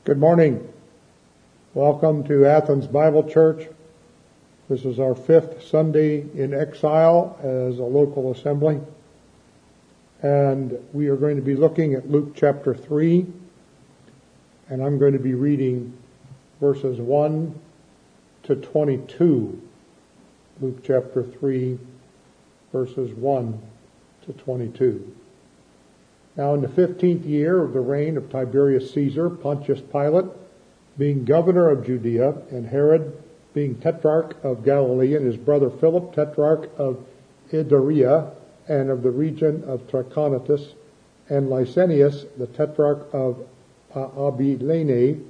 Good morning. Welcome to Athens Bible Church. This is our fifth Sunday in exile as a local assembly. And we are going to be looking at Luke chapter 3. And I'm going to be reading verses 1 to 22. Luke chapter 3, verses 1 to 22. Now in the 15th year of the reign of Tiberius Caesar, Pontius Pilate, being governor of Judea, and Herod, being tetrarch of Galilee, and his brother Philip, tetrarch of Idarea, and of the region of Trachonitis, and Lysanias, the tetrarch of Abilene,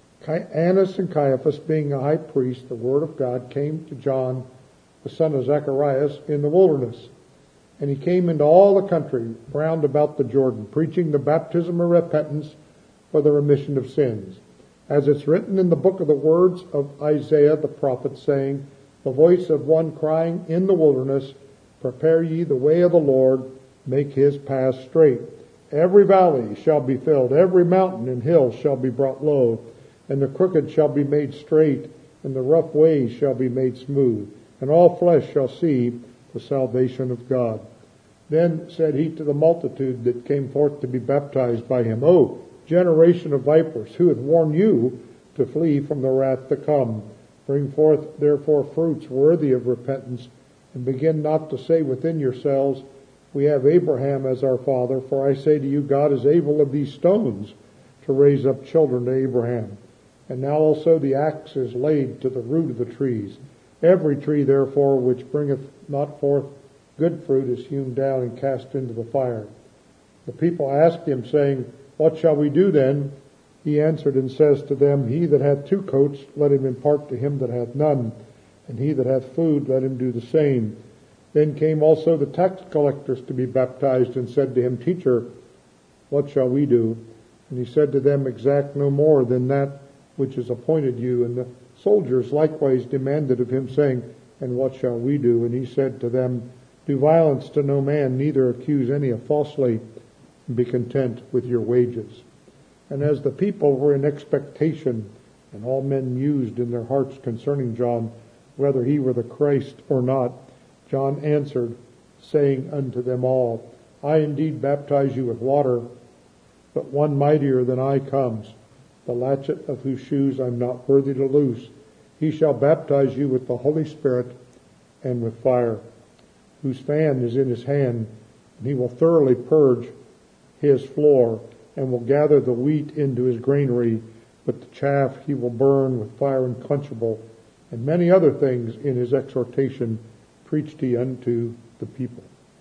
Annas and Caiaphas, being a high priest, the word of God came to John, the son of Zacharias, in the wilderness. And he came into all the country round about the Jordan, preaching the baptism of repentance for the remission of sins. As it's written in the book of the words of Isaiah the prophet, saying, the voice of one crying in the wilderness, prepare ye the way of the Lord, make his paths straight. Every valley shall be filled, every mountain and hill shall be brought low, and the crooked shall be made straight, and the rough ways shall be made smooth, and all flesh shall see the salvation of God. Then said he to the multitude that came forth to be baptized by him, O generation of vipers, who hath warned you to flee from the wrath to come? Bring forth therefore fruits worthy of repentance, and begin not to say within yourselves, we have Abraham as our father, for I say to you, God is able of these stones to raise up children to Abraham. And now also the axe is laid to the root of the trees. Every tree, therefore, which bringeth not forth good fruit is hewn down and cast into the fire. The people asked him, saying, what shall we do then? He answered and says to them, he that hath two coats, let him impart to him that hath none, and he that hath food, let him do the same. Then came also the tax collectors to be baptized, and said to him, Teacher, what shall we do? And he said to them, exact no more than that which is appointed you. And the soldiers likewise demanded of him, saying, and what shall we do? And he said to them, do violence to no man, neither accuse any falsely, and be content with your wages. And as the people were in expectation, and all men mused in their hearts concerning John, whether he were the Christ or not, John answered, saying unto them all, I indeed baptize you with water, but one mightier than I comes, the latchet of whose shoes I am not worthy to loose. He shall baptize you with the Holy Spirit and with fire, whose fan is in his hand, and he will thoroughly purge his floor, and will gather the wheat into his granary, but the chaff he will burn with fire unquenchable. And many other things in his exhortation preached he unto the people.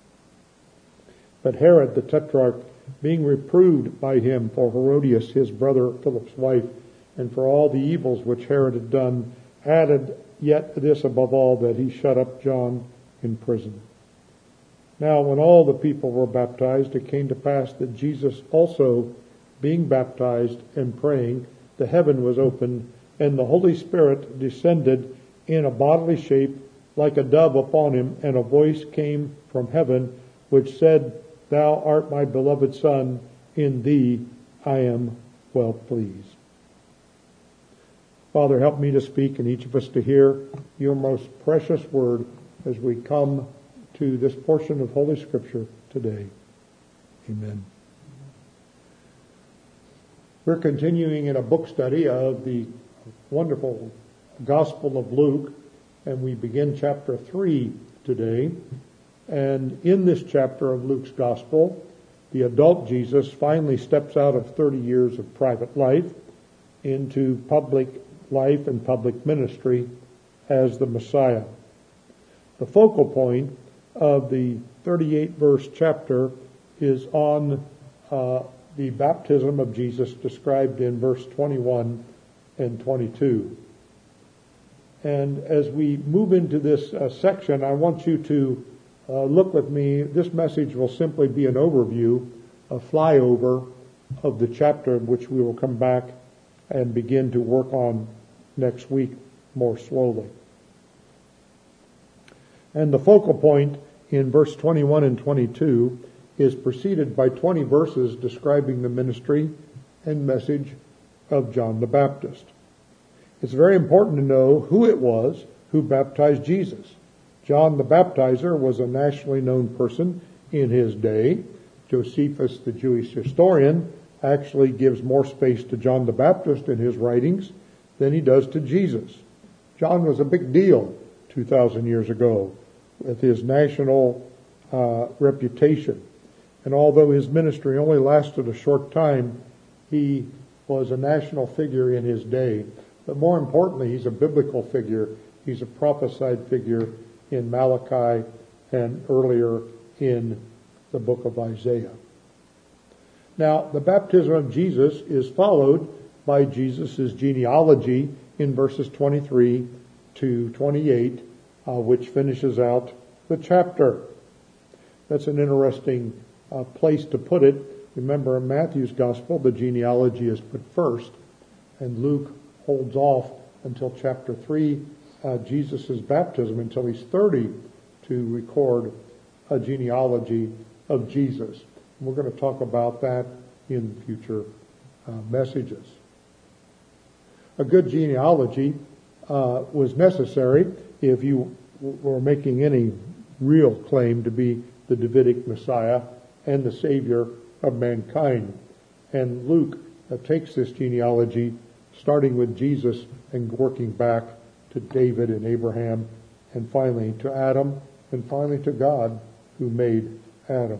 But Herod the tetrarch, being reproved by him for Herodias his brother Philip's wife, and for all the evils which Herod had done, added yet this above all, that he shut up John in prison. Now when all the people were baptized, it came to pass that Jesus also, being baptized and praying, the heaven was opened, and the Holy Spirit descended in a bodily shape like a dove upon him, and a voice came from heaven, which said, Thou art my beloved Son, in thee I am well pleased. Father, help me to speak and each of us to hear your most precious word as we come to this portion of Holy Scripture today. Amen. We're continuing in a book study of the wonderful Gospel of Luke, and we begin chapter 3 today. And in this chapter of Luke's Gospel, the adult Jesus finally steps out of 30 years of private life into public life and public ministry as the Messiah. The focal point of the 38-verse chapter is on the baptism of Jesus described in verse 21 and 22. And as we move into this section, I want you to look with me. This message will simply be an overview, a flyover of the chapter, which we will come back and begin to work on next week more slowly. And the focal point in verse 21 and 22 is preceded by 20 verses describing the ministry and message of John the Baptist. It's very important to know who it was who baptized Jesus. John the Baptizer was a nationally known person in his day. Josephus, the Jewish historian, actually gives more space to John the Baptist in his writings than he does to Jesus. John was a big deal 2,000 years ago with his national reputation. And although his ministry only lasted a short time, he was a national figure in his day. But more importantly, he's a biblical figure. He's a prophesied figure in Malachi and earlier in the book of Isaiah. Now, the baptism of Jesus is followed by Jesus' genealogy in verses 23 to 28, which finishes out the chapter. That's an interesting place to put it. Remember, in Matthew's gospel, the genealogy is put first, and Luke holds off until chapter 3, Jesus' baptism, until he's 30, to record a genealogy of Jesus. We're going to talk about that in future messages. A good genealogy was necessary if you were making any real claim to be the Davidic Messiah and the Savior of mankind. And Luke takes this genealogy, starting with Jesus and working back to David and Abraham, and finally to Adam, and finally to God who made Adam.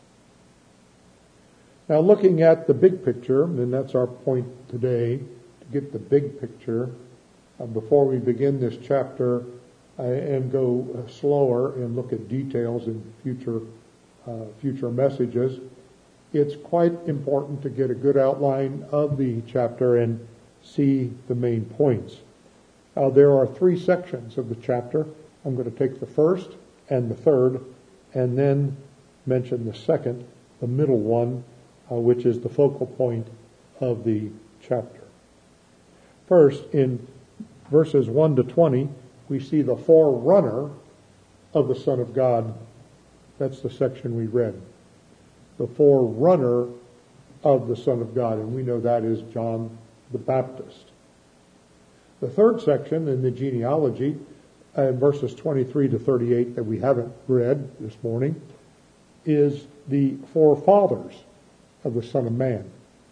Now, looking at the big picture, and that's our point today, to get the big picture, before we begin this chapter and go slower and look at details in future messages, it's quite important to get a good outline of the chapter and see the main points. There are 3 sections of the chapter. I'm going to take the first and the third, and then mention the second, the middle one, which is the focal point of the chapter. First, in verses 1 to 20, we see the forerunner of the Son of God. That's the section we read. The forerunner of the Son of God, and we know that is John the Baptist. The third section in the genealogy, verses 23 to 38 that we haven't read this morning, is the forefathers of the Son of Man.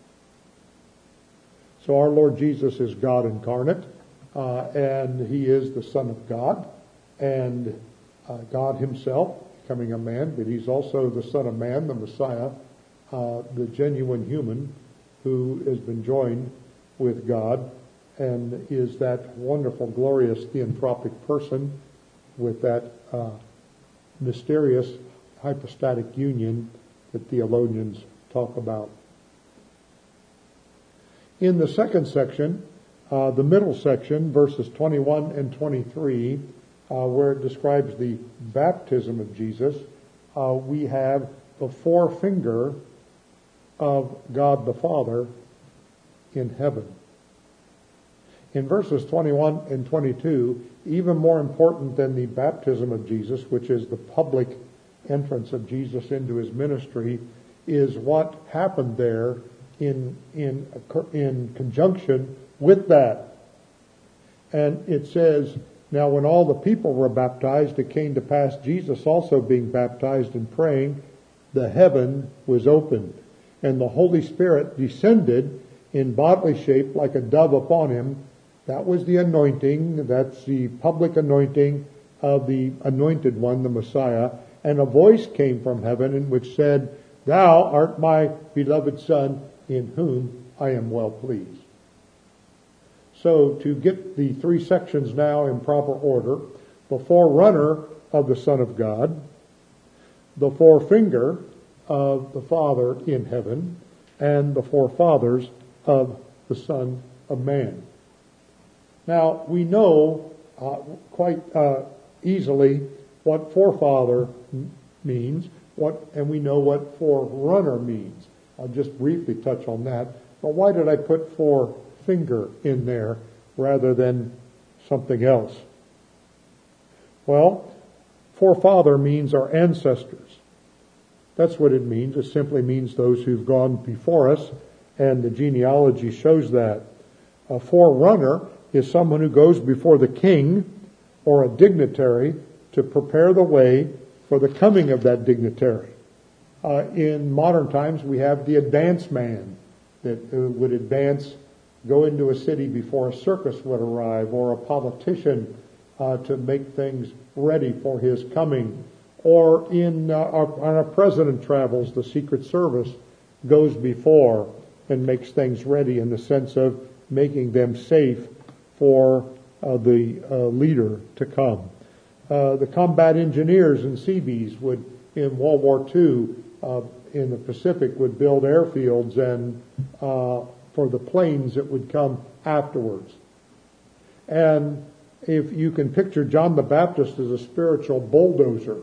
So our Lord Jesus is God incarnate, and he is the Son of God, and God himself becoming a man, but he's also the Son of Man, the Messiah, the genuine human who has been joined with God and is that wonderful, glorious, theanthropic person with that mysterious hypostatic union that theologians talk about. In the second section, the middle section, verses 21 and 23, where it describes the baptism of Jesus, we have the forefinger of God the Father in heaven. In verses 21 and 22, even more important than the baptism of Jesus, which is the public entrance of Jesus into his ministry, is what happened there in conjunction with that. And it says, now when all the people were baptized, it came to pass, Jesus also being baptized and praying, the heaven was opened, and the Holy Spirit descended in bodily shape like a dove upon him. That was the anointing, that's the public anointing of the anointed one, the Messiah. And a voice came from heaven in which said, Thou art my beloved Son, in whom I am well pleased. So to get the 3 sections now in proper order, the forerunner of the Son of God, the forefinger of the Father in heaven, and the forefathers of the Son of Man. Now, we know quite easily what forefather means, and we know what forerunner means. I'll just briefly touch on that. But why did I put forefinger in there rather than something else? Well, forefather means our ancestors. That's what it means. It simply means those who've gone before us and the genealogy shows that. A forerunner is someone who goes before the king or a dignitary to prepare the way for the coming of that dignitary. In modern times, we have the advance man that would advance, go into a city before a circus would arrive, or a politician to make things ready for his coming. Or when a president travels, the Secret Service goes before and makes things ready in the sense of making them safe for the leader to come. The combat engineers and Seabees would, in World War II, in the Pacific, would build airfields and for the planes that would come afterwards. And if you can picture John the Baptist as a spiritual bulldozer,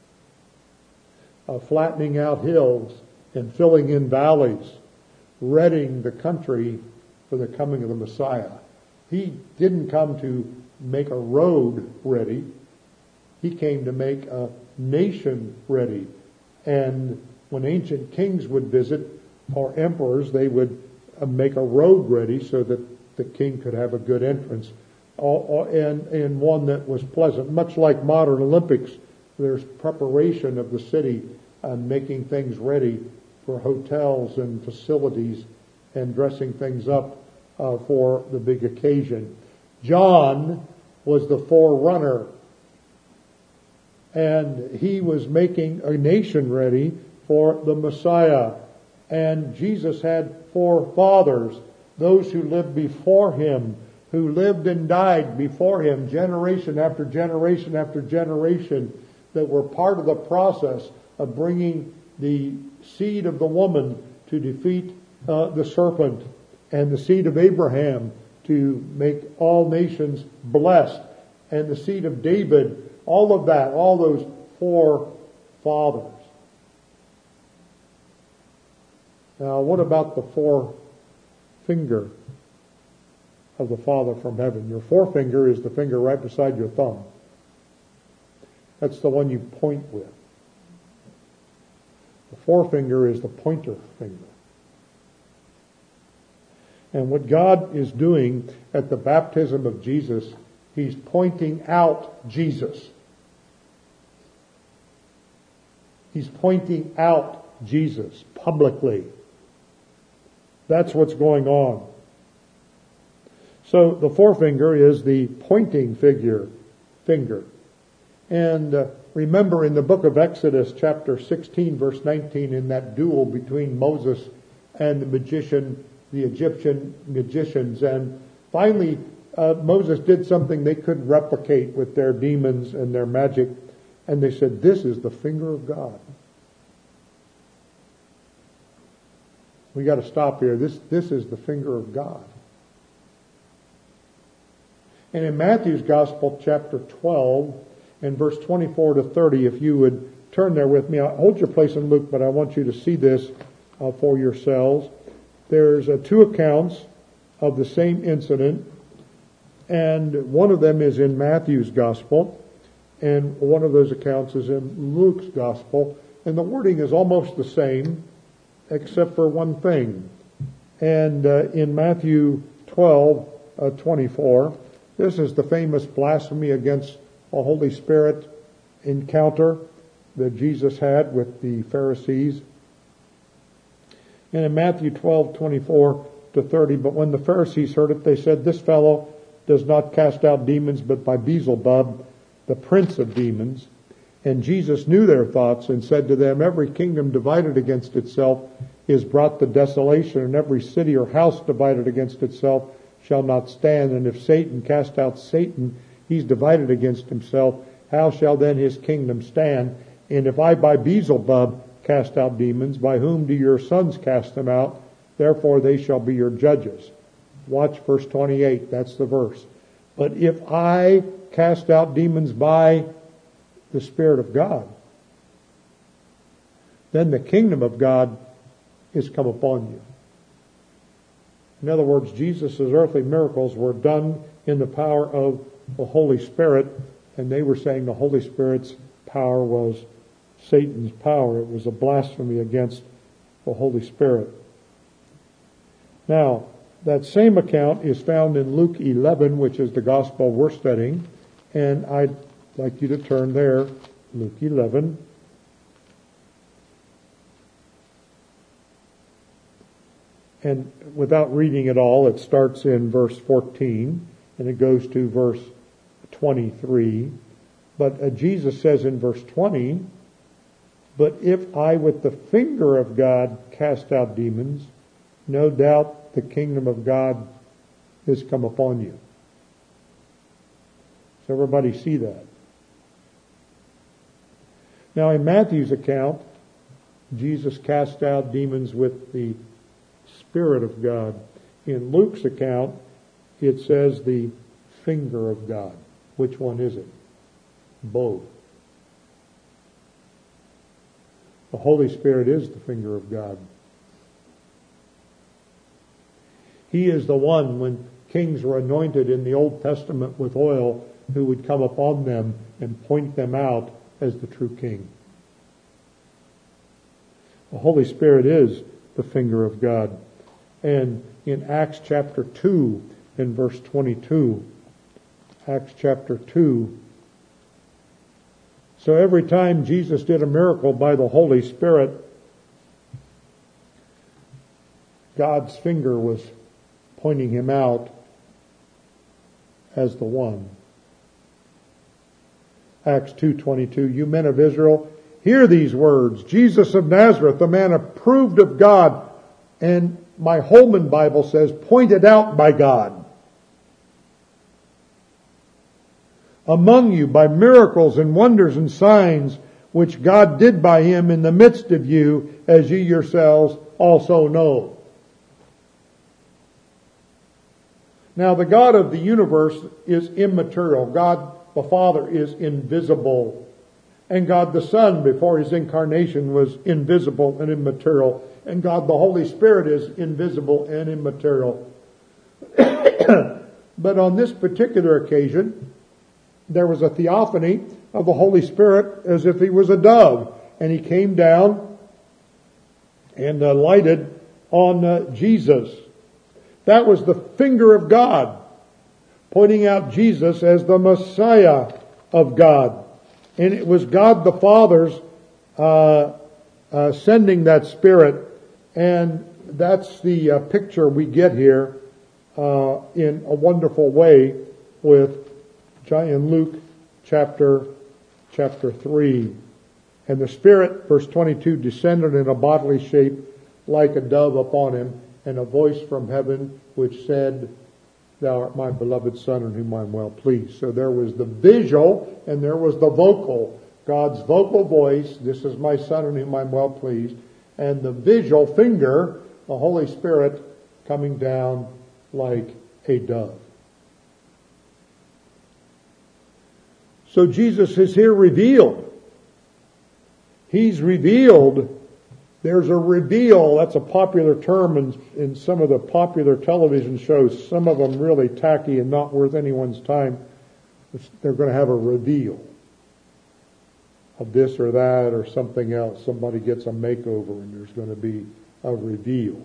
flattening out hills and filling in valleys, readying the country for the coming of the Messiah. He didn't come to make a road ready. He came to make a nation ready. And when ancient kings would visit, or emperors, they would make a road ready so that the king could have a good entrance, and one that was pleasant. Much like modern Olympics, there's preparation of the city and making things ready for hotels and facilities and dressing things up for the big occasion. John was the forerunner, and he was making a nation ready for the Messiah. And Jesus had forefathers, those who lived before him, who lived and died before him, generation after generation after generation, that were part of the process of bringing the seed of the woman to defeat the serpent, and the seed of Abraham to make all nations blessed, and the seed of David, all of that, all those forefathers. Now, what about the forefinger of the Father from heaven? Your forefinger is the finger right beside your thumb. That's the one you point with. The forefinger is the pointer finger. And what God is doing at the baptism of Jesus, He's pointing out Jesus. He's pointing out Jesus publicly. That's what's going on. So the forefinger is the pointing finger. And remember in the book of Exodus chapter 16 verse 19, in that duel between Moses and the Egyptian magicians, and finally Moses did something they couldn't replicate with their demons and their magic, and they said, "This is the finger of God." We got to stop here. This is the finger of God. And in Matthew's Gospel, chapter 12, and verse 24 to 30, if you would turn there with me. I'll hold your place in Luke, but I want you to see this for yourselves. There's two accounts of the same incident, and one of them is in Matthew's Gospel, and one of those accounts is in Luke's Gospel, and the wording is almost the same, except for one thing. And in Matthew 12:24, this is the famous blasphemy against the Holy Spirit encounter that Jesus had with the Pharisees. And in Matthew 12:24 to 30, but when the Pharisees heard it, they said, "This fellow does not cast out demons, but by Beelzebub, the prince of demons." And Jesus knew their thoughts and said to them, "Every kingdom divided against itself is brought to desolation, and every city or house divided against itself shall not stand. And if Satan cast out Satan, he's divided against himself. How shall then his kingdom stand? And if I by Beelzebub cast out demons, by whom do your sons cast them out? Therefore they shall be your judges." Watch verse 28. That's the verse. "But if I cast out demons by the Spirit of God, then the kingdom of God is come upon you." In other words, Jesus' earthly miracles were done in the power of the Holy Spirit, and they were saying the Holy Spirit's power was Satan's power. It was a blasphemy against the Holy Spirit. Now, that same account is found in Luke 11, which is the gospel we're studying, and I'd like you to turn there, Luke 11. And without reading it all, it starts in verse 14, and it goes to verse 23. But Jesus says in verse 20, "But if I with the finger of God cast out demons, no doubt the kingdom of God is come upon you." Does everybody see that? Now in Matthew's account, Jesus cast out demons with the Spirit of God. In Luke's account, it says the finger of God. Which one is it? Both. The Holy Spirit is the finger of God. He is the one, when kings were anointed in the Old Testament with oil, who would come upon them and point them out as the true king. The Holy Spirit is the finger of God. And in Acts chapter 2 and verse 22, Acts chapter 2, so every time Jesus did a miracle by the Holy Spirit, God's finger was pointing him out as the one. Acts 2:22, "You men of Israel, hear these words. Jesus of Nazareth, the man approved of God," and my Holman Bible says, "pointed out by God, among you by miracles and wonders and signs, which God did by him in the midst of you, as ye yourselves also know." Now the God of the universe is immaterial. God the Father is invisible. And God the Son, before his incarnation, was invisible and immaterial. And God the Holy Spirit is invisible and immaterial. But on this particular occasion, there was a theophany of the Holy Spirit as if he was a dove. And he came down and lighted on Jesus. That was the finger of God, pointing out Jesus as the Messiah of God. And it was God the Father's sending that Spirit. And that's the picture we get here in a wonderful way in Luke chapter 3. "And the Spirit," verse 22, "descended in a bodily shape like a dove upon him, and a voice from heaven which said, Thou art my beloved Son, in whom I am well pleased." So there was the visual and there was the vocal. God's vocal voice, "This is my Son, in whom I am well pleased." And the visual finger, the Holy Spirit, coming down like a dove. So Jesus is here revealed. He's revealed. There's a reveal. That's a popular term in some of the popular television shows. Some of them really tacky and not worth anyone's time. They're going to have a reveal of this or that or something else. Somebody gets a makeover and there's going to be a reveal.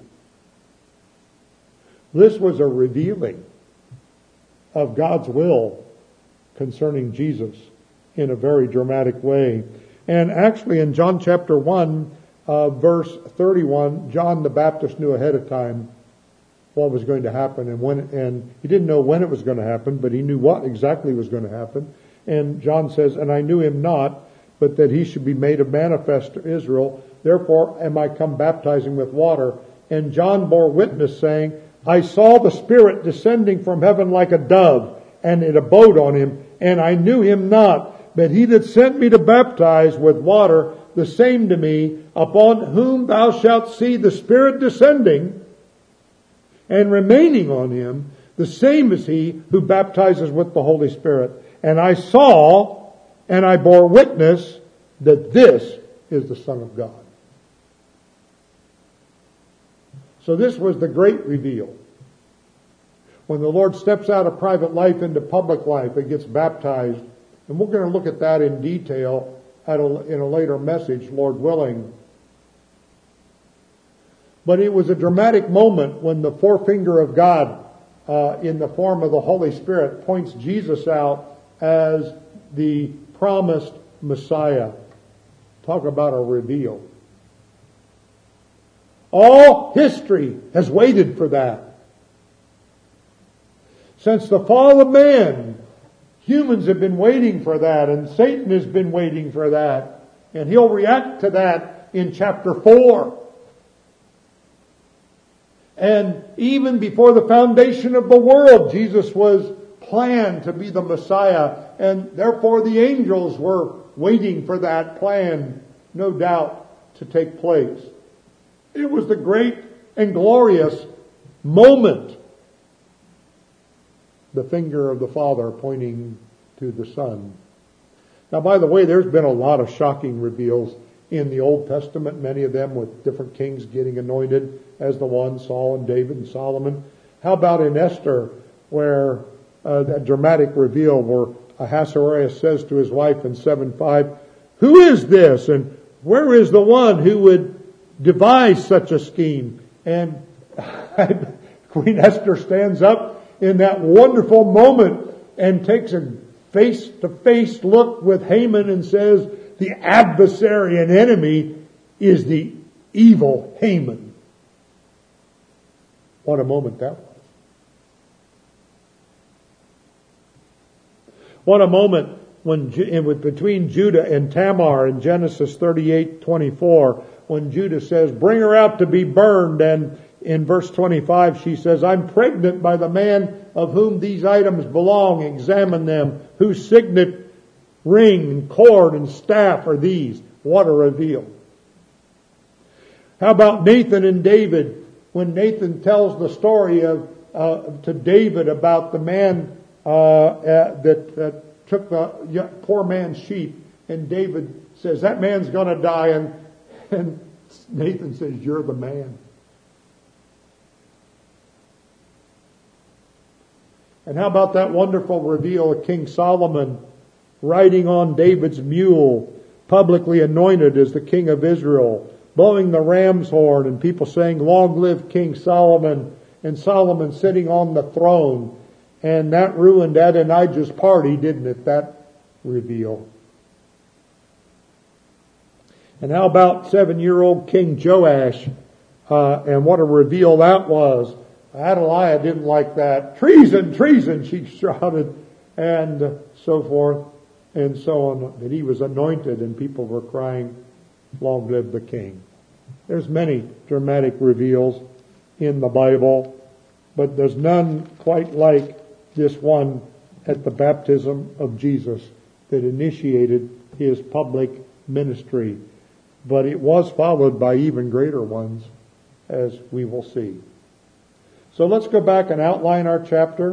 This was a revealing of God's will concerning Jesus in a very dramatic way. And actually in John chapter 1, verse 31, John the Baptist knew ahead of time what was going to happen and he didn't know when it was going to happen, but he knew what exactly was going to happen. And John says, "And I knew him not, but that he should be made a manifest to Israel. Therefore am I come baptizing with water." And John bore witness, saying, "I saw the Spirit descending from heaven like a dove, and it abode on him, and I knew him not. But he that sent me to baptize with water, the same to me, upon whom thou shalt see the Spirit descending and remaining on him, the same is he who baptizes with the Holy Spirit. And I saw, and I bore witness, that this is the Son of God." So this was the great reveal. When the Lord steps out of private life into public life and gets baptized, and we're going to look at that in detail in a later message, Lord willing. But it was a dramatic moment when the forefinger of God in the form of the Holy Spirit points Jesus out as the promised Messiah. Talk about a reveal. All history has waited for that. Since the fall of man, humans have been waiting for that, and Satan has been waiting for that. And he'll react to that in chapter 4. And even before the foundation of the world, Jesus was planned to be the Messiah, and therefore the angels were waiting for that plan, no doubt, to take place. It was the great and glorious moment. The finger of the Father pointing to the Son. Now, by the way, there's been a lot of shocking reveals in the Old Testament, many of them with different kings getting anointed as the one, Saul and David and Solomon. How about in Esther, where that dramatic reveal where Ahasuerus says to his wife in 7:5, "Who is this, and where is the one who would devise such a scheme?" And Queen Esther stands up in that wonderful moment and takes a face-to-face look with Haman and says, the adversary and enemy is the evil Haman. What a moment that was. What a moment between Judah and Tamar in Genesis 38:24, when Judah says, "Bring her out to be burned," and in verse 25 she says, "I'm pregnant by the man of whom these items belong. Examine them. Whose signet, ring, and cord, and staff are these?" What a reveal. How about Nathan and David, when Nathan tells the story to David about the man that took the poor man's sheep, and David says, "That man's going to die," and Nathan says, "You're the man." And how about that wonderful reveal of King Solomon riding on David's mule, publicly anointed as the king of Israel, blowing the ram's horn, and people saying, "Long live King Solomon," and Solomon sitting on the throne. And that ruined Adonijah's party, didn't it, that reveal? And how about 7-year-old King Joash, and what a reveal that was. Athaliah didn't like that. "Treason, treason," she shouted, and so forth and so on. That he was anointed, and people were crying, "Long live the king." There's many dramatic reveals in the Bible, but there's none quite like this one at the baptism of Jesus that initiated his public ministry. But it was followed by even greater ones, as we will see. So let's go back and outline our chapter.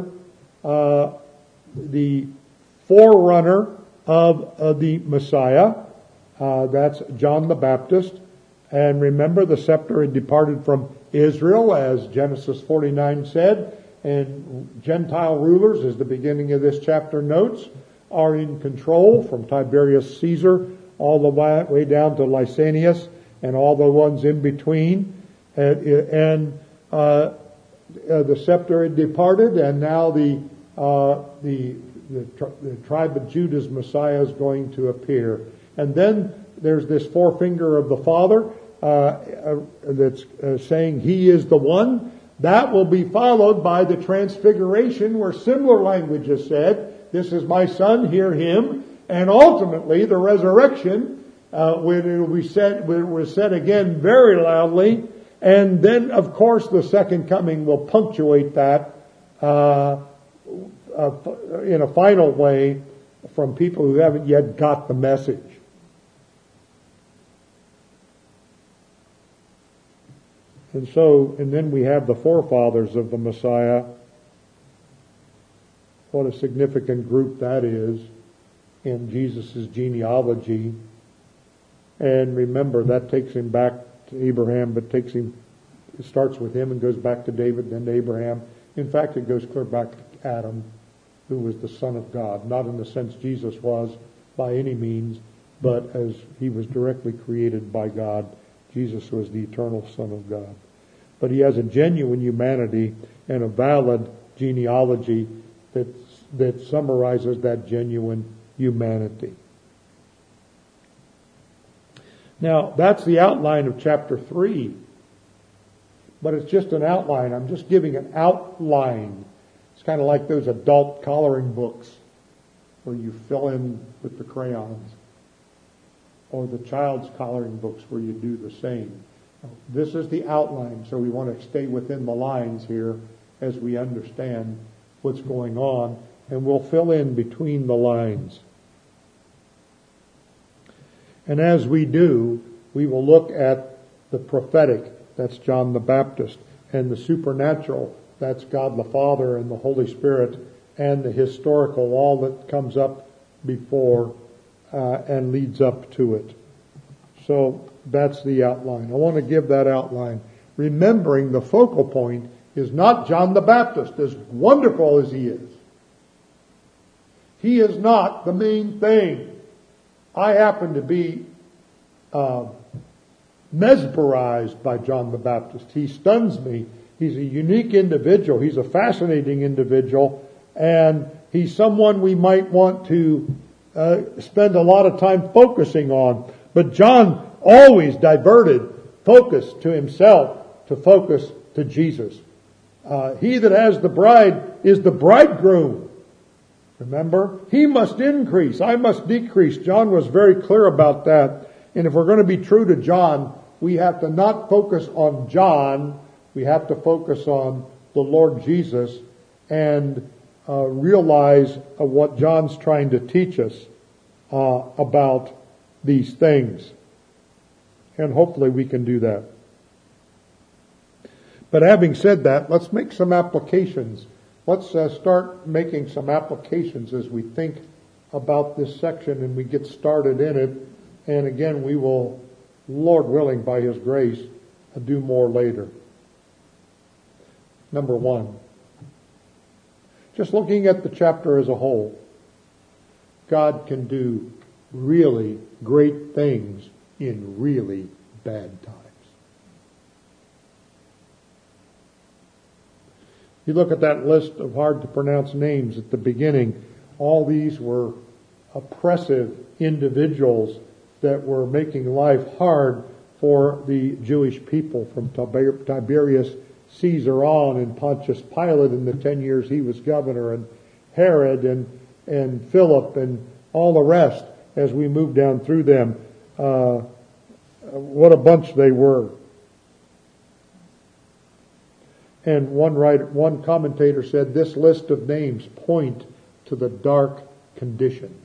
The forerunner of the Messiah, that's John the Baptist. And remember, the scepter had departed from Israel, as Genesis 49 said, and Gentile rulers, as the beginning of this chapter notes, are in control from Tiberius Caesar all the way down to Lysanias and all the ones in between. And the scepter had departed, and now the tribe of Judah's Messiah is going to appear. And then there's this forefinger of the Father that's saying He is the one. That will be followed by the transfiguration, where similar language is said. "This is my Son, hear Him." And ultimately the resurrection, when it was said again very loudly. And then, of course, the second coming will punctuate that in a final way from people who haven't yet got the message. And then we have the forefathers of the Messiah. What a significant group that is in Jesus' genealogy. And remember, that takes him back to Abraham, but it starts with him and goes back to David, then to Abraham. In fact, it goes clear back to Adam, who was the Son of God. Not in the sense Jesus was by any means, but as he was directly created by God. Jesus was the eternal Son of God. but he has a genuine humanity and a valid genealogy that summarizes that genuine humanity. Now, that's the outline of chapter 3. But it's just an outline. I'm just giving an outline. It's kind of like those adult coloring books where you fill in with the crayons, or the child's coloring books where you do the same. This is the outline, so we want to stay within the lines here as we understand what's going on, and we'll fill in between the lines. And as we do, we will look at the prophetic, that's John the Baptist, and the supernatural, that's God the Father and the Holy Spirit, and the historical, all that comes up before and leads up to it. So that's the outline. I want to give that outline, remembering the focal point is not John the Baptist, as wonderful as he is. He is not the main thing. I happen to be mesmerized by John the Baptist. He stuns me. He's a unique individual. He's a fascinating individual, and he's someone we might want to spend a lot of time focusing on. But John always diverted focus to himself, to focus to Jesus. He that has the bride is the bridegroom. Remember? He must increase. I must decrease. John was very clear about that. And if we're going to be true to John, we have to not focus on John. We have to focus on the Lord Jesus and realize what John's trying to teach us about these things. And hopefully we can do that. But having said that, let's make some applications. Let's start making some applications as we think about this section and we get started in it. And again, we will, Lord willing, by His grace, do more later. Number one, just looking at the chapter as a whole, God can do really great things in really bad times. You look at that list of hard to pronounce names at the beginning. All these were oppressive individuals that were making life hard for the Jewish people, from Tiberius Caesar on, and Pontius Pilate in the 10 years he was governor, and Herod and Philip and all the rest as we move down through them. What a bunch they were. And one commentator said this list of names point to the dark conditions.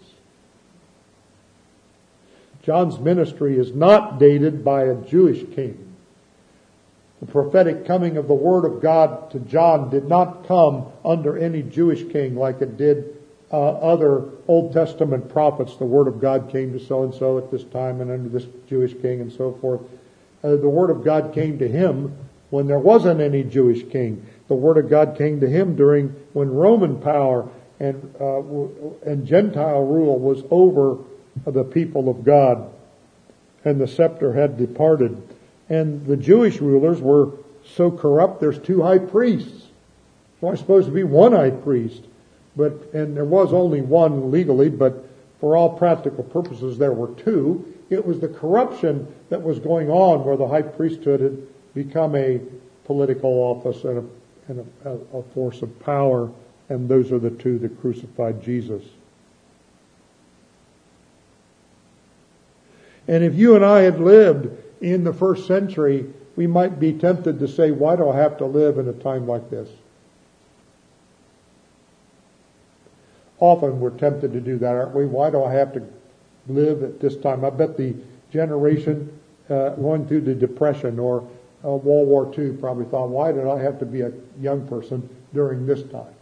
John's ministry is not dated by a Jewish king. The prophetic coming of the Word of God to John did not come under any Jewish king like it did other Old Testament prophets. The Word of God came to so-and-so at this time and under this Jewish king and so forth. The Word of God came to him when there wasn't any Jewish king. The Word of God came to him when Roman power and Gentile rule was over the people of God, and the scepter had departed. And the Jewish rulers were so corrupt, there's 2 high priests. There's only supposed to be 1 high priest, and there was only 1 legally, but for all practical purposes there were 2. It was the corruption that was going on where the high priesthood had become a political office and a force of power, and those are the 2 that crucified Jesus. And if you and I had lived in the first century, we might be tempted to say, why do I have to live in a time like this? Often we're tempted to do that, aren't we? Why do I have to live at this time? I bet the generation going through the Depression or World War II probably thought, why did I have to be a young person during this time?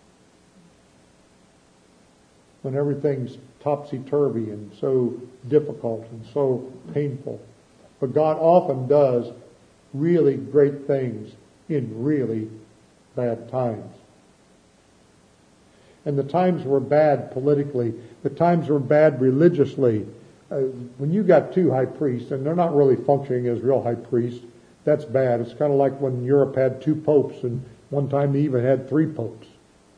When everything's topsy-turvy and so difficult and so painful. But God often does really great things in really bad times. And the times were bad politically. The times were bad religiously. When you got 2 high priests, and they're not really functioning as real high priests, That's bad. It's kind of like when Europe had 2 popes, and one time they even had 3 popes.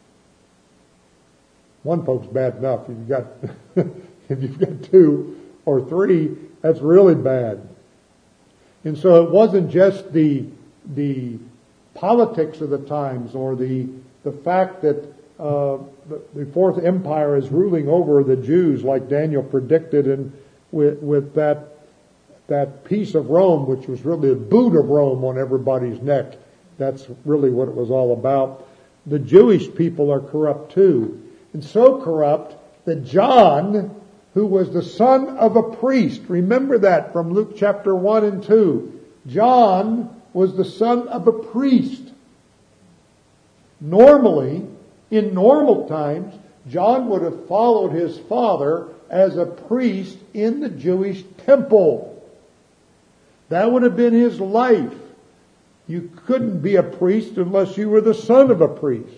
1 pope's bad enough. If you've got 2 or 3, that's really bad. And so it wasn't just the politics of the times or the fact that the Fourth Empire is ruling over the Jews like Daniel predicted, and with that piece of Rome, which was really the boot of Rome on everybody's neck. That's really what it was all about. The Jewish people are corrupt too. And so corrupt that John, who was the son of a priest, remember that from Luke chapter 1 and 2. John was the son of a priest. Normally, in normal times, John would have followed his father as a priest in the Jewish temple. That would have been his life. You couldn't be a priest unless you were the son of a priest.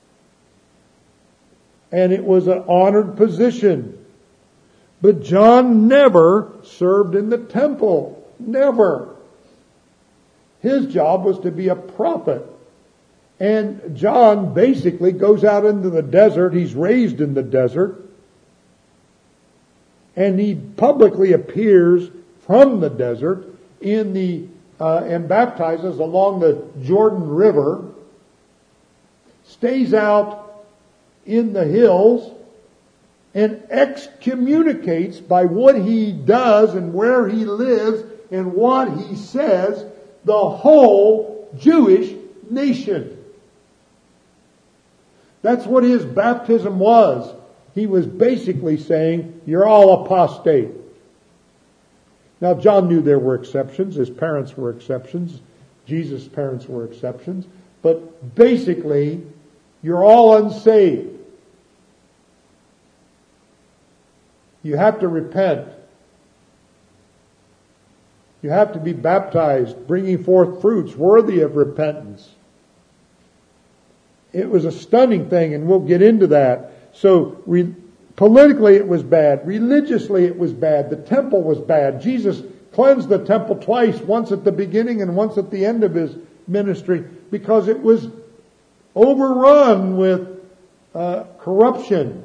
And it was an honored position. But John never served in the temple. Never. His job was to be a prophet. And John basically goes out into the desert. He's raised in the desert. And he publicly appears from the desert and baptizes along the Jordan River, stays out in the hills, and excommunicates by what he does and where he lives and what he says the whole Jewish nation. That's what his baptism was. He was basically saying, you're all apostate. Now, John knew there were exceptions. His parents were exceptions. Jesus' parents were exceptions. But basically, you're all unsaved. You have to repent. You have to be baptized, bringing forth fruits worthy of repentance. It was a stunning thing, and we'll get into that. So, politically it was bad. Religiously it was bad. The temple was bad. Jesus cleansed the temple twice, once at the beginning and once at the end of his ministry, because it was overrun with corruption.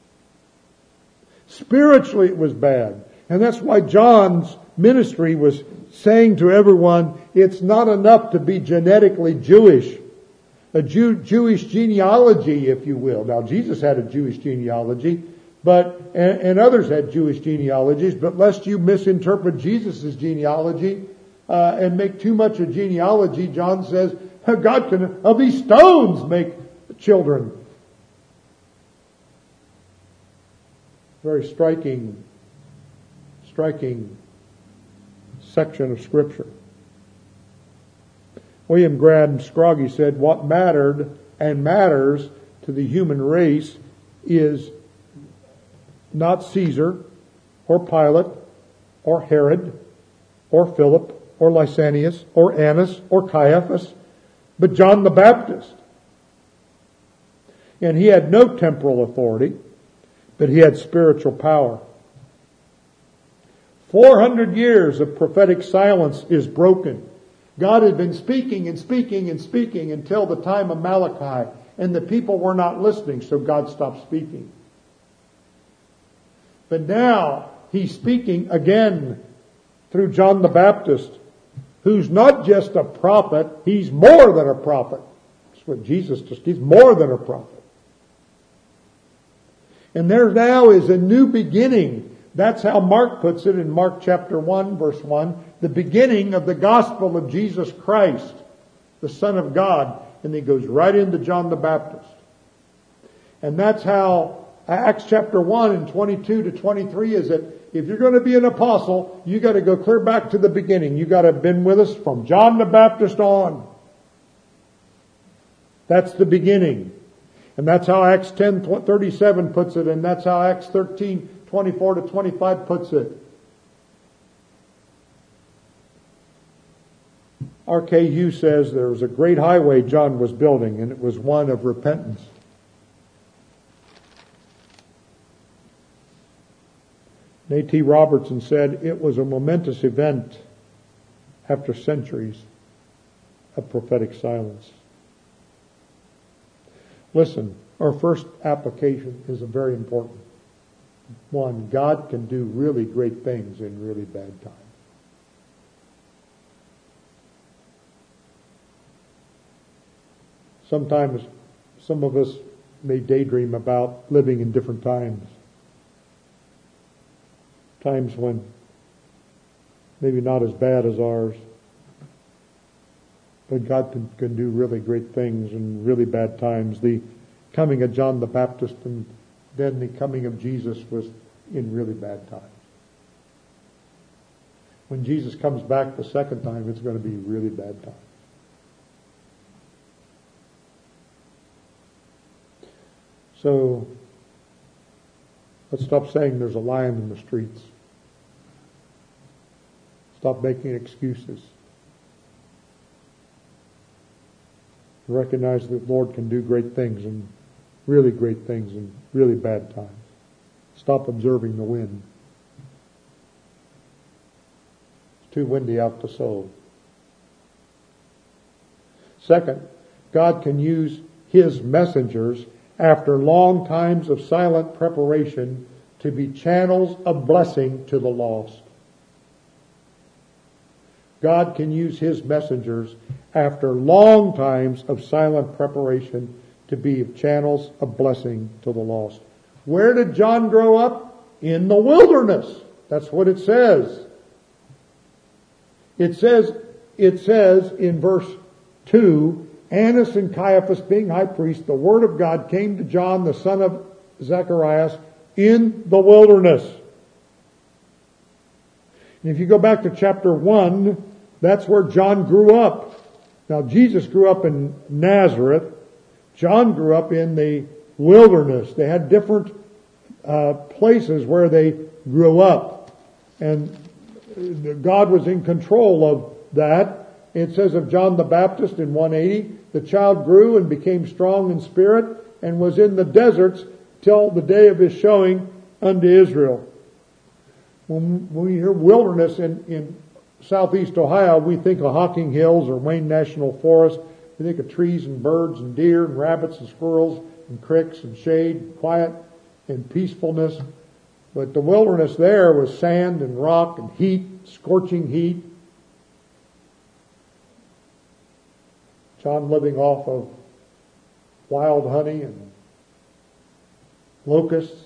Spiritually it was bad. And that's why John's ministry was saying to everyone, it's not enough to be genetically Jewish. A Jewish genealogy, if you will. Now, Jesus had a Jewish genealogy, and others had Jewish genealogies, but lest you misinterpret Jesus' genealogy and make too much of genealogy, John says, God can, of these stones, make children. Very striking section of Scripture. William Graham Scroggie said, what mattered and matters to the human race is not Caesar or Pilate or Herod or Philip or Lysanias or Annas or Caiaphas, but John the Baptist. And he had no temporal authority, but he had spiritual power. 400 years of prophetic silence is broken. God had been speaking and speaking and speaking until the time of Malachi, and the people were not listening, so God stopped speaking. But now he's speaking again through John the Baptist, who's not just a prophet, he's more than a prophet. That's what Jesus just, he's more than a prophet. And there now is a new beginning. That's how Mark puts it in Mark chapter 1, verse 1. The beginning of the gospel of Jesus Christ, the Son of God. And he goes right into John the Baptist. And that's how Acts chapter 1 and 22 to 23 is that if you're going to be an apostle, you got to go clear back to the beginning. You got to have been with us from John the Baptist on. That's the beginning. And that's how Acts 10:37 puts it, and that's how Acts 13:24 to 25 puts it. RKU says there was a great highway John was building, and it was one of repentance. A.T. Robertson said it was a momentous event after centuries of prophetic silence. Listen, our first application is a very important one. God can do really great things in really bad times. Sometimes some of us may daydream about living in different times. Times when maybe not as bad as ours. But God can do really great things in really bad times. The coming of John the Baptist and then the coming of Jesus was in really bad times. When Jesus comes back the second time, it's going to be really bad times. So, let's stop saying there's a lion in the streets. Stop making excuses. Recognize that the Lord can do great things and really great things in really bad times. Stop observing the wind. It's too windy out to sow. Second, God can use His messengers after long times of silent preparation to be channels of blessing to the lost. God can use His messengers after long times of silent preparation to be channels of blessing to the lost. Where did John grow up? In the wilderness. That's what it says. It says in verse 2, Annas and Caiaphas being high priests, the word of God came to John, the son of Zacharias, in the wilderness. And if you go back to chapter 1, that's where John grew up. Now, Jesus grew up in Nazareth. John grew up in the wilderness. They had different places where they grew up. And God was in control of that. It says of John the Baptist in 180, the child grew and became strong in spirit and was in the deserts till the day of his showing unto Israel. When we hear wilderness in southeast Ohio, we think of Hocking Hills or Wayne National Forest. We think of trees and birds and deer and rabbits and squirrels and creeks and shade, and quiet and peacefulness. But the wilderness there was sand and rock and heat, scorching heat. John living off of wild honey and locusts.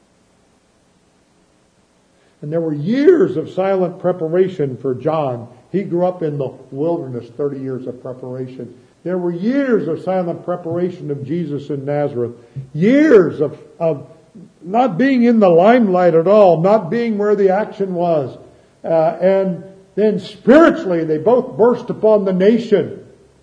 And there were years of silent preparation for John. He grew up in the wilderness, 30 years of preparation. There were years of silent preparation of Jesus in Nazareth. Years of not being in the limelight at all, not being where the action was. And then spiritually, they both burst upon the nation.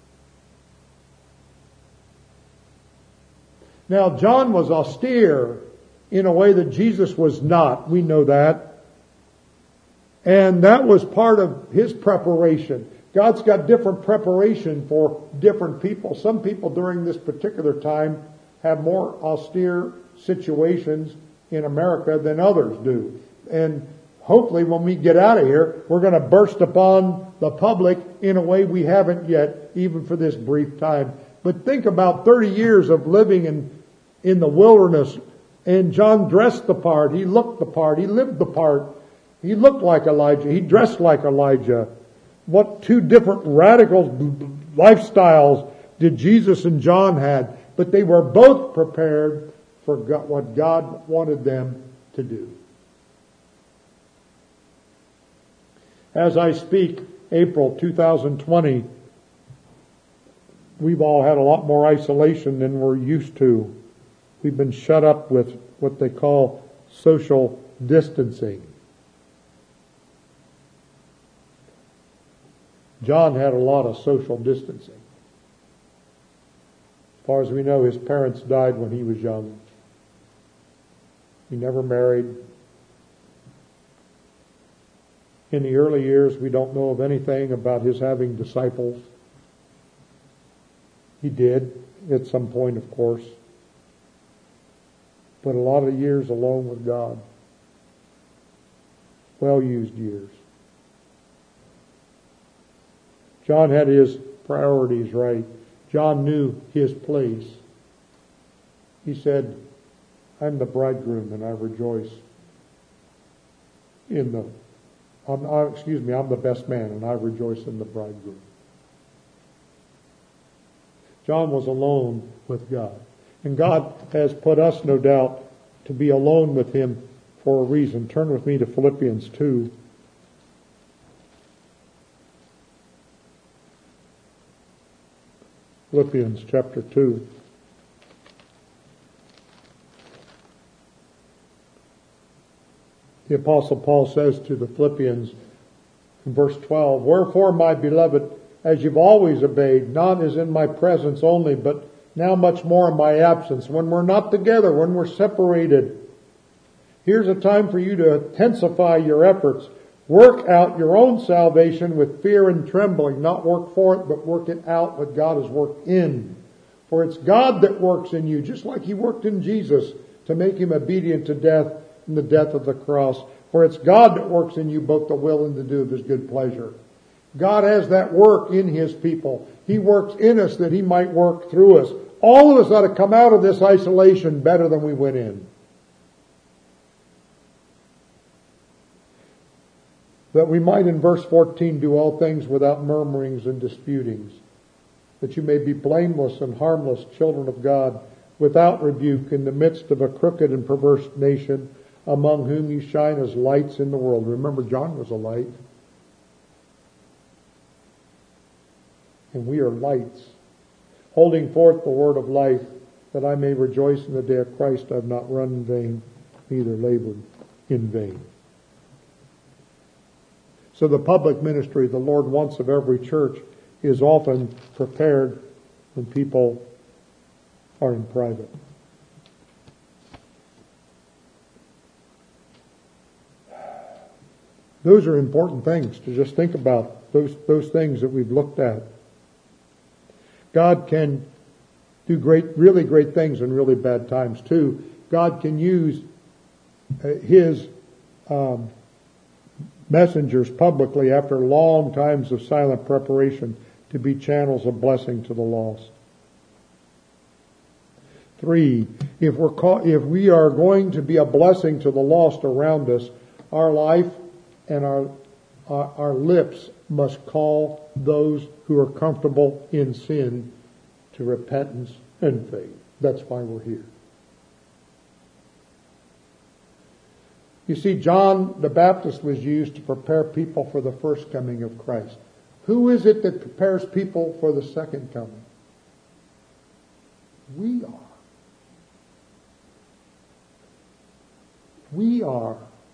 Now, John was austere in a way that Jesus was not. We know that. And that was part of His preparation. God's got different preparation for different people. Some people during this particular time have more austere situations in America than others do. And hopefully when we get out of here, we're going to burst upon the public in a way we haven't yet, even for this brief time. But think about 30 years of living in the wilderness. And John dressed the part. He looked the part. He lived the part. He looked like Elijah. He dressed like Elijah. What two different radical lifestyles did Jesus and John had? But they were both prepared for what God wanted them to do. As I speak, April 2020, we've all had a lot more isolation than we're used to. We've been shut up with what they call social distancing. John had a lot of social distancing. As far as we know, his parents died when he was young. He never married. In the early years, we don't know of anything about his having disciples. He did at some point, of course. But a lot of years alone with God. Well-used years. John had his priorities right. John knew his place. He said, I'm the bridegroom and I rejoice in the, I'm the best man and I rejoice in the bridegroom. John was alone with God. And God has put us, no doubt, to be alone with Him for a reason. Turn with me to Philippians 2. Philippians chapter 2. The Apostle Paul says to the Philippians in verse 12, Wherefore, my beloved, as you've always obeyed, not as in my presence only, but now much more in my absence, when we're not together, when we're separated. Here's a time for you to intensify your efforts. Work out your own salvation with fear and trembling. Not work for it, but work it out what God has worked in. For it's God that works in you, just like He worked in Jesus to make Him obedient to death and the death of the cross. For it's God that works in you both the will and the do of His good pleasure. God has that work in His people. He works in us that He might work through us. All of us ought to come out of this isolation better than we went in. That we might, in verse 14, do all things without murmurings and disputings, that you may be blameless and harmless children of God, without rebuke, in the midst of a crooked and perverse nation, among whom you shine as lights in the world. Remember, John was a light. And we are lights, holding forth the word of life, that I may rejoice in the day of Christ. I have not run in vain, neither labored in vain. So the public ministry the Lord wants of every church is often prepared when people are in private. Those are important things to just think about, those things that we've looked at. God can do really great things in really bad times too. God can use His messengers publicly after long times of silent preparation to be channels of blessing to the lost. 3, if we are going to be a blessing to the lost around us, our life and our lips must call those who are comfortable in sin to repentance and faith. That's why we're here. You see, John the Baptist was used to prepare people for the first coming of Christ. Who is it that prepares people for the second coming? We are. We are.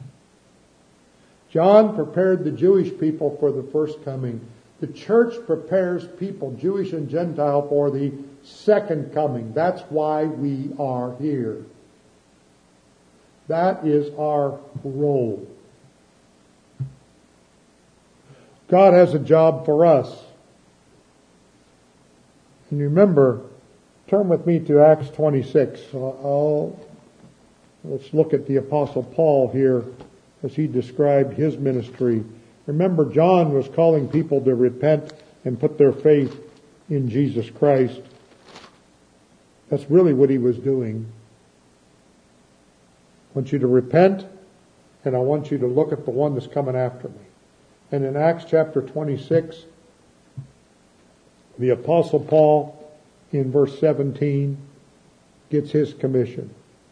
John prepared the Jewish people for the first coming. The church prepares people, Jewish and Gentile, for the second coming. That's why we are here. That is our role. God has a job for us. And remember, turn with me to Acts 26. Let's look at the Apostle Paul here as he described his ministry. Remember, John was calling people to repent and put their faith in Jesus Christ. That's really what he was doing. I want you to repent, and I want you to look at the one that's coming after me. And in Acts chapter 26, the Apostle Paul, in verse 17, gets his commission.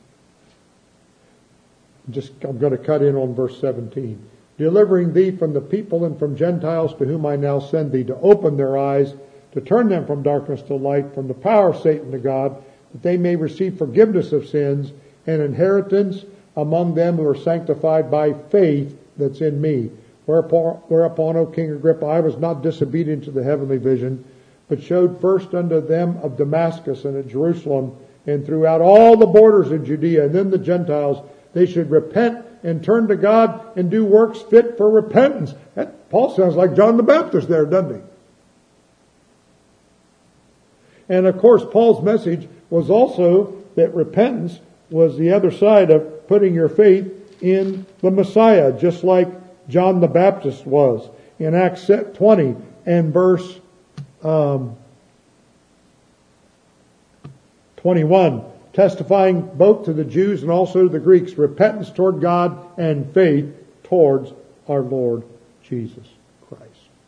I'm going to cut in on verse 17. Delivering thee from the people and from Gentiles to whom I now send thee, to open their eyes, to turn them from darkness to light, from the power of Satan to God, that they may receive forgiveness of sins and inheritance among them who are sanctified by faith that's in me. Whereupon, O King Agrippa, I was not disobedient to the heavenly vision, but showed first unto them of Damascus and at Jerusalem and throughout all the borders of Judea, and then the Gentiles, they should repent and turn to God and do works fit for repentance. Paul sounds like John the Baptist there, doesn't he? And of course, Paul's message was also that repentance was the other side of putting your faith in the Messiah, just like John the Baptist was. In Acts 20 and verse 21, testifying both to the Jews and also to the Greeks, repentance toward God and faith towards our Lord Jesus Christ.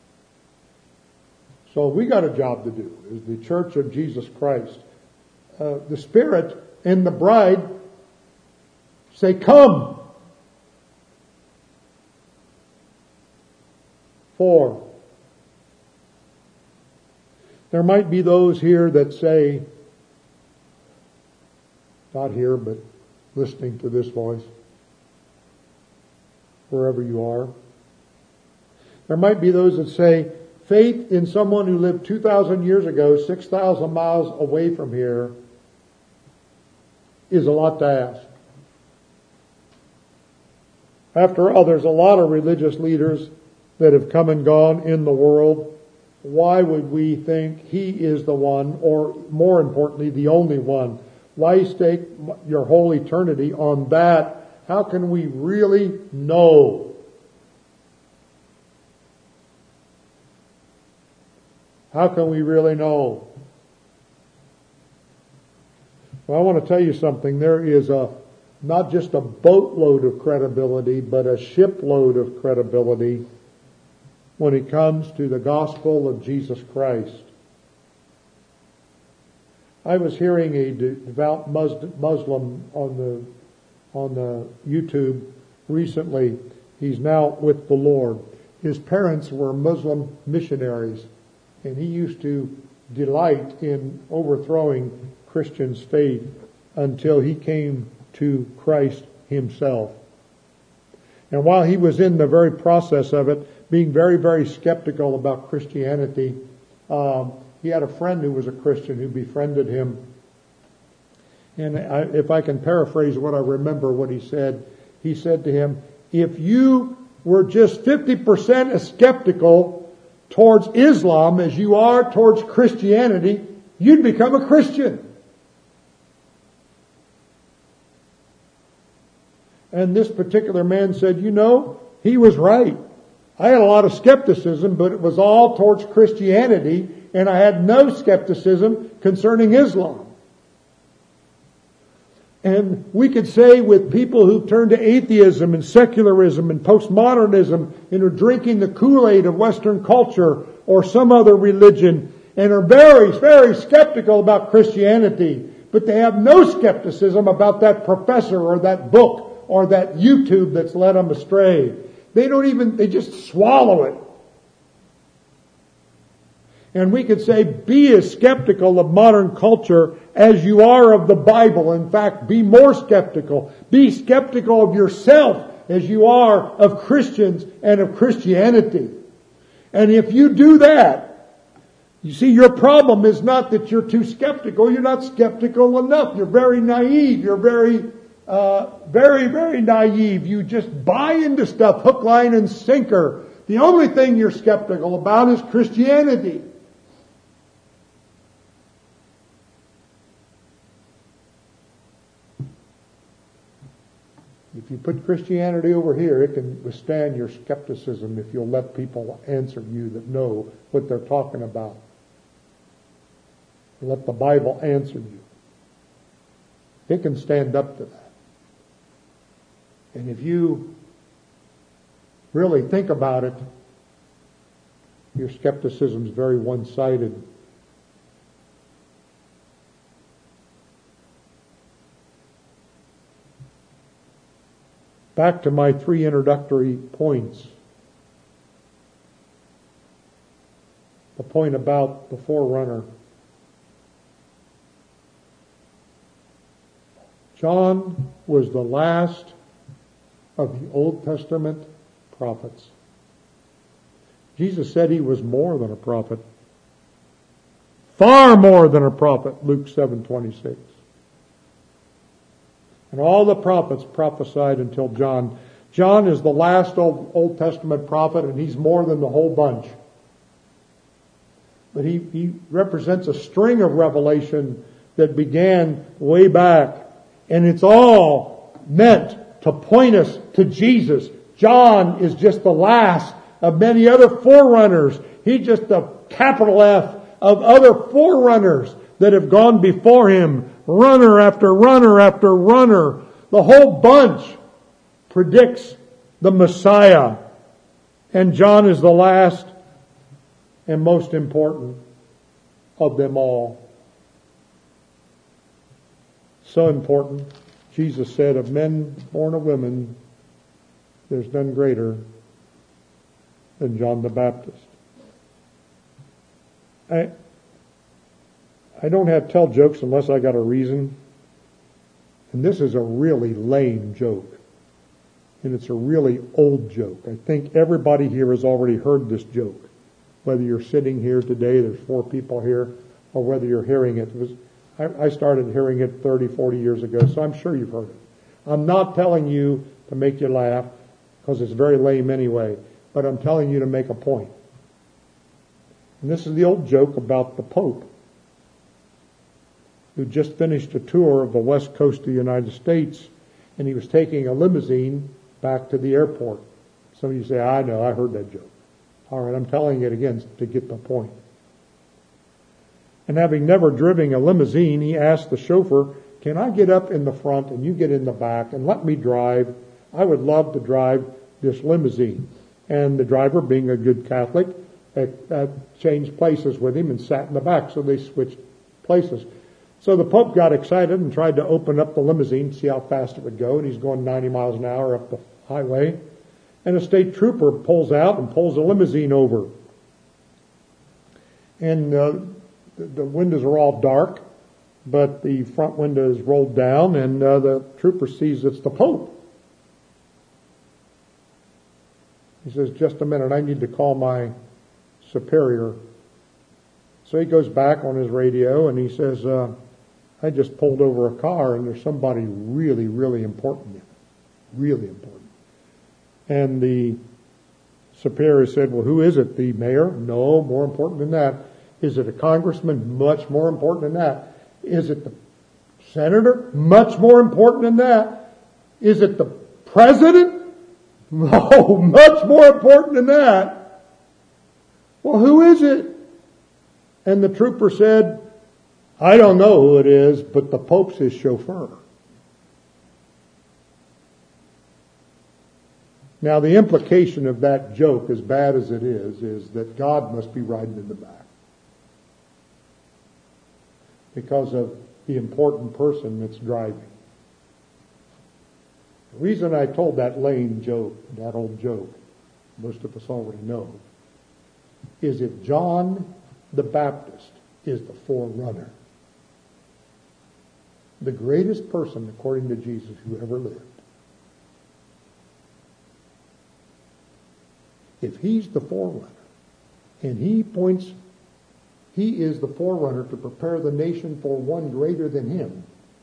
So we got a job to do as the Church of Jesus Christ. The Spirit and the bride say, come. 4. There might be those here that say, not here, but listening to this voice, wherever you are. There might be those that say, faith in someone who lived 2,000 years ago, 6,000 miles away from here, is a lot to ask. After all, there's a lot of religious leaders that have come and gone in the world. Why would we think he is the one, or more importantly, the only one? Why stake your whole eternity on that? How can we really know? How can we really know? Well, I want to tell you something. There is not just a boatload of credibility, but a shipload of credibility when it comes to the gospel of Jesus Christ. I was hearing a devout Muslim on the YouTube recently. He's now with the Lord. His parents were Muslim missionaries, and he used to delight in overthrowing Christians' faith until he came to Christ himself. And while he was in the very process of it, being very, very skeptical about Christianity, he had a friend who was a Christian who befriended him. And if I can paraphrase what I remember what he said to him, if you were just 50% as skeptical towards Islam as you are towards Christianity, you'd become a Christian. And this particular man said, he was right. I had a lot of skepticism, but it was all towards Christianity, and I had no skepticism concerning Islam. And we could say with people who turn to atheism and secularism and postmodernism and are drinking the Kool-Aid of Western culture or some other religion and are very, very skeptical about Christianity, but they have no skepticism about that professor or that book or that YouTube that's led them astray. They just swallow it. And we could say, be as skeptical of modern culture as you are of the Bible. In fact, be more skeptical. Be skeptical of yourself as you are of Christians and of Christianity. And if you do that, you see, your problem is not that you're too skeptical. You're not skeptical enough. You're very naive. You're very, very naive. You just buy into stuff, hook, line, and sinker. The only thing you're skeptical about is Christianity. If you put Christianity over here, it can withstand your skepticism if you'll let people answer you that know what they're talking about. Let the Bible answer you. It can stand up to that. And if you really think about it, your skepticism is very one-sided. Back to my 3 introductory points. The point about the forerunner. John was the last of the Old Testament prophets. Jesus said he was more than a prophet. Far more than a prophet, Luke 7:26. And all the prophets prophesied until John. John is the last Old Testament prophet, and he's more than the whole bunch. But he represents a string of revelation that began way back. And it's all meant to point us to Jesus. John is just the last of many other forerunners. He's just a capital F of other forerunners that have gone before him. Runner after runner after runner. The whole bunch predicts the Messiah. And John is the last and most important of them all. So important. Jesus said, of men born of women, there's none greater than John the Baptist. I don't have to tell jokes unless I got a reason. And this is a really lame joke. And it's a really old joke. I think everybody here has already heard this joke. Whether you're sitting here today, there's 4 people here, or whether you're hearing it. I started hearing it 30, 40 years ago, so I'm sure you've heard it. I'm not telling you to make you laugh, because it's very lame anyway, but I'm telling you to make a point. And this is the old joke about the Pope, who just finished a tour of the west coast of the United States, and he was taking a limousine back to the airport. Some of you say, I know, I heard that joke. All right, I'm telling it again to get the point. And having never driven a limousine, he asked the chauffeur, can I get up in the front and you get in the back and let me drive? I would love to drive this limousine. And the driver, being a good Catholic, changed places with him and sat in the back, so they switched places. So the Pope got excited and tried to open up the limousine to see how fast it would go, and he's going 90 miles an hour up the highway. And a state trooper pulls out and pulls the limousine over. And the windows are all dark, but the front window is rolled down, and the trooper sees it's the Pope. He says, just a minute, I need to call my superior. So he goes back on his radio and he says, I just pulled over a car and there's somebody really, really important here. Really important. And the superior said, well, who is it? The mayor? No, more important than that. Is it a congressman? Much more important than that. Is it the senator? Much more important than that. Is it the president? No, much more important than that. Well, who is it? And the trooper said, I don't know who it is, but the Pope's his chauffeur. Now, the implication of that joke, as bad as it is that God must be riding in the back because of the important person that's driving. The reason I told that lame joke, that old joke, most of us already know, is if John the Baptist is the forerunner, the greatest person, according to Jesus, who ever lived, if he's the forerunner, and he is the forerunner to prepare the nation for one greater than him,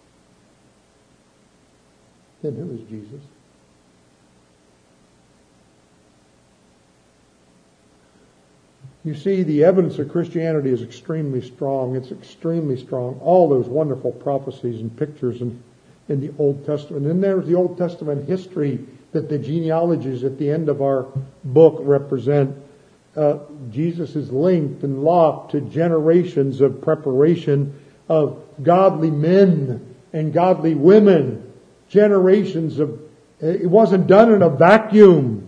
then who is Jesus? You see, the evidence of Christianity is extremely strong. It's extremely strong. All those wonderful prophecies and pictures in the Old Testament. And there's the Old Testament history that the genealogies at the end of our book represent. Jesus is linked and locked to generations of preparation of godly men and godly women. Generations of, it wasn't done in a vacuum.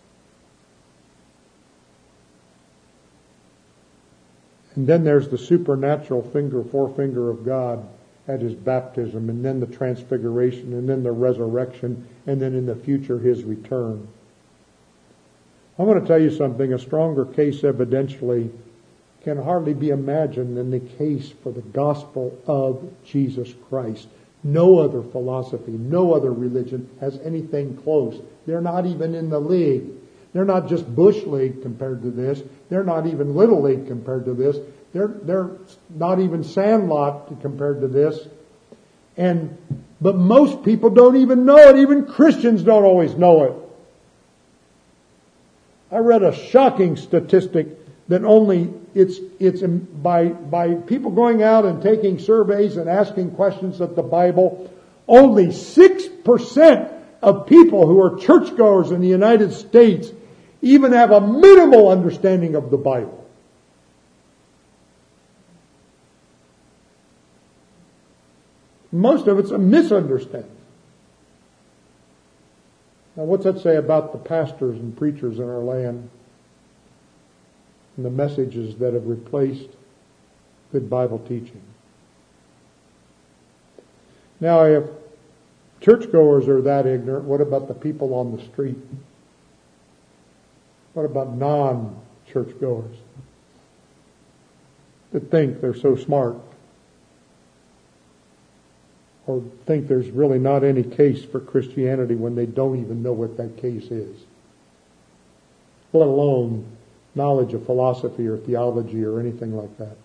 And then there's the supernatural forefinger of God at his baptism, and then the transfiguration, and then the resurrection, and then in the future his return. I want to tell you something. A stronger case evidentially can hardly be imagined than the case for the gospel of Jesus Christ. No other philosophy, no other religion has anything close. They're not even in the league. They're not just Bush League compared to this. They're not even Little League compared to this. They're not even Sandlot compared to this. But most people don't even know it. Even Christians don't always know it. I read a shocking statistic that only it's by people going out and taking surveys and asking questions of the Bible, only 6% of people who are churchgoers in the United States even have a minimal understanding of the Bible. Most of it's a misunderstanding. Now, what's that say about the pastors and preachers in our land and the messages that have replaced good Bible teaching? Now, if churchgoers are that ignorant, what about the people on the street? What about non-churchgoers that think they're so smart or think there's really not any case for Christianity when they don't even know what that case is, let alone knowledge of philosophy or theology or anything like that?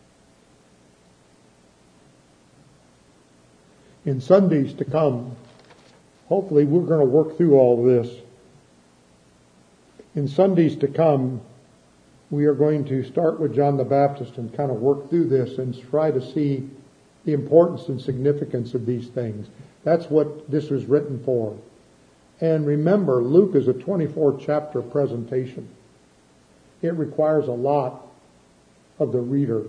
In Sundays to come, hopefully we're going to work through all this. In Sundays to come, we are going to start with John the Baptist and kind of work through this and try to see the importance and significance of these things. That's what this was written for. And remember, Luke is a 24-chapter presentation. It requires a lot of the reader.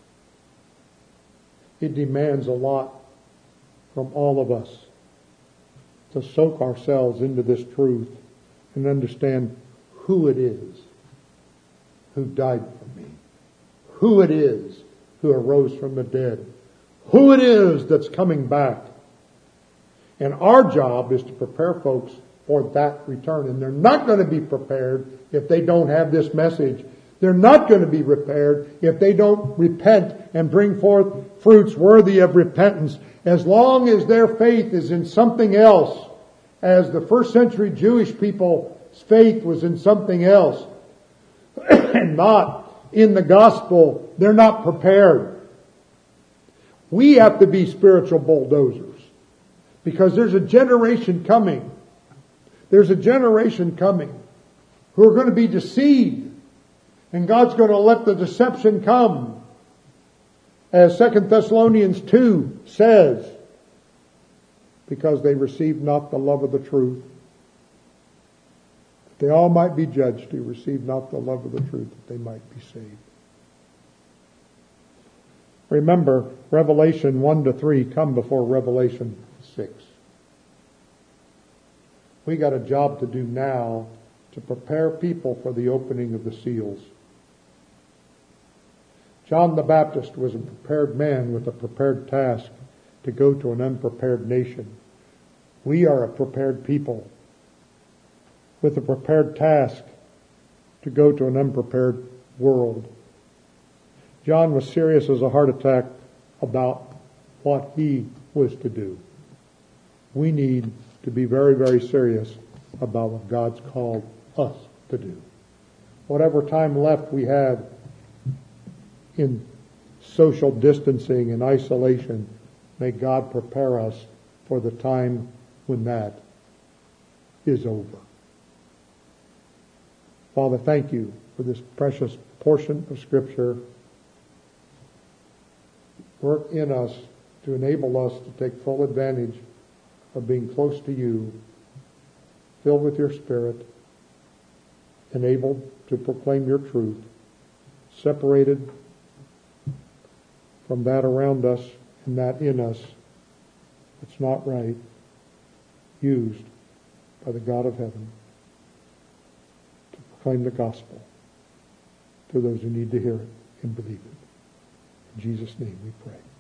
It demands a lot from all of us to soak ourselves into this truth and understand who it is who died for me, who it is who arose from the dead, who it is that's coming back. And our job is to prepare folks for that return. And they're not going to be prepared if they don't have this message. They're not going to be prepared if they don't repent and bring forth fruits worthy of repentance. As long as their faith is in something else, as the first century Jewish people's faith was in something else, and not in the gospel, they're not prepared. We have to be spiritual bulldozers, because there's a generation coming. There's a generation coming who are going to be deceived, and God's going to let the deception come. As 2 Thessalonians 2 says, because they received not the love of the truth, that they all might be judged who received not the love of the truth, that they might be saved. Remember, Revelation 1-3 come before Revelation 6. We got a job to do now to prepare people for the opening of the seals. John the Baptist was a prepared man with a prepared task to go to an unprepared nation. We are a prepared people with a prepared task to go to an unprepared world. John was serious as a heart attack about what he was to do. We need to be very, very serious about what God's called us to do. Whatever time left we have in social distancing and isolation, may God prepare us for the time when that is over. Father, thank you for this precious portion of Scripture. Work in us to enable us to take full advantage of being close to you, filled with your Spirit, enabled to proclaim your truth, separated from that around us and that in us that's not right, used by the God of heaven to proclaim the gospel to those who need to hear it and believe it. In Jesus' name we pray.